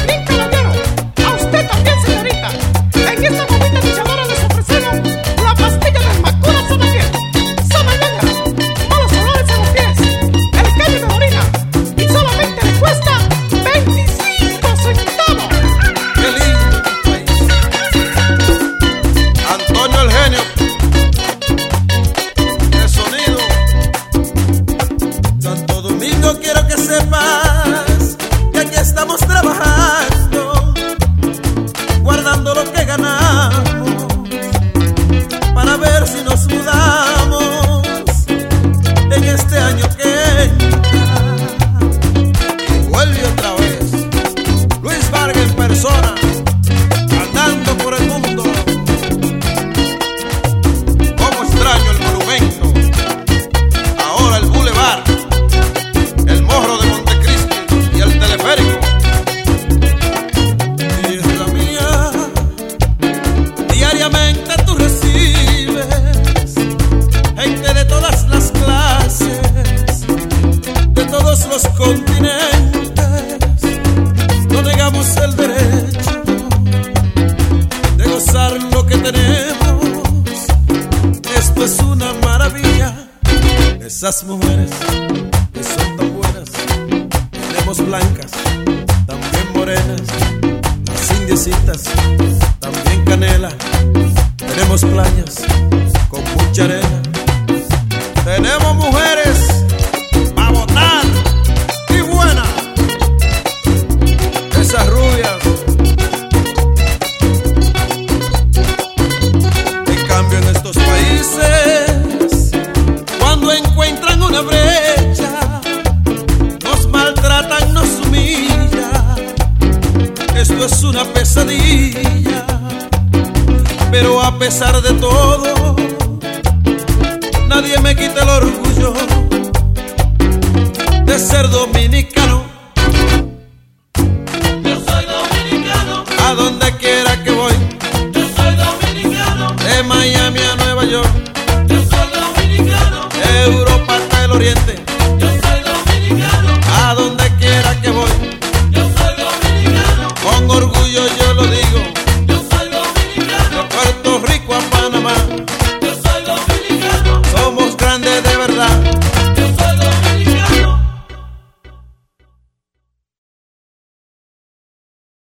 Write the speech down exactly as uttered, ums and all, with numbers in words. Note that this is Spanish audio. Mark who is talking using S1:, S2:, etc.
S1: Bien caballero, a usted también, señorita. En esta bonita luchadora les ofrecemos la pastilla del Macura Sana Piel. Sana Negra, malos olores en los pies, el calle de orina, y solamente le cuesta veinticinco centavos.
S2: ¡Qué lindo país! Antonio el genio de sonido. Santo Domingo, quiero que sepas que aquí estamos trabajando, guardando lo que ganamos para ver si nos mudamos en este año que entra. Y vuelve otra vez Luis Vargas en persona, andando por el mundo. Cómo extraño el monumento, ahora el Boulevard, el Morro de Montecristi y el teleférico. Tierra mía, diariamente tú recibes gente de todas las clases, de todos los continentes. No negamos el derecho de gozar lo que tenemos. Esto es una maravilla. Esas mujeres que son tan buenas, tenemos blancas, también morenas, las indiecitas, también canela. Tenemos playas con mucha arena, tenemos mujeres para botar y buenas. Esas rubias. En cambio en estos países, cuando encuentran una brecha, nos maltratan, nos humillan. Esto es una pesadilla, pero a pesar de todo, nadie me quita el orgullo de ser dominicano.
S3: Yo soy dominicano,
S2: A donde quiera que voy,
S3: yo soy dominicano,
S2: de Miami a Nueva York,
S3: yo soy dominicano,
S2: de Europa hasta el Oriente,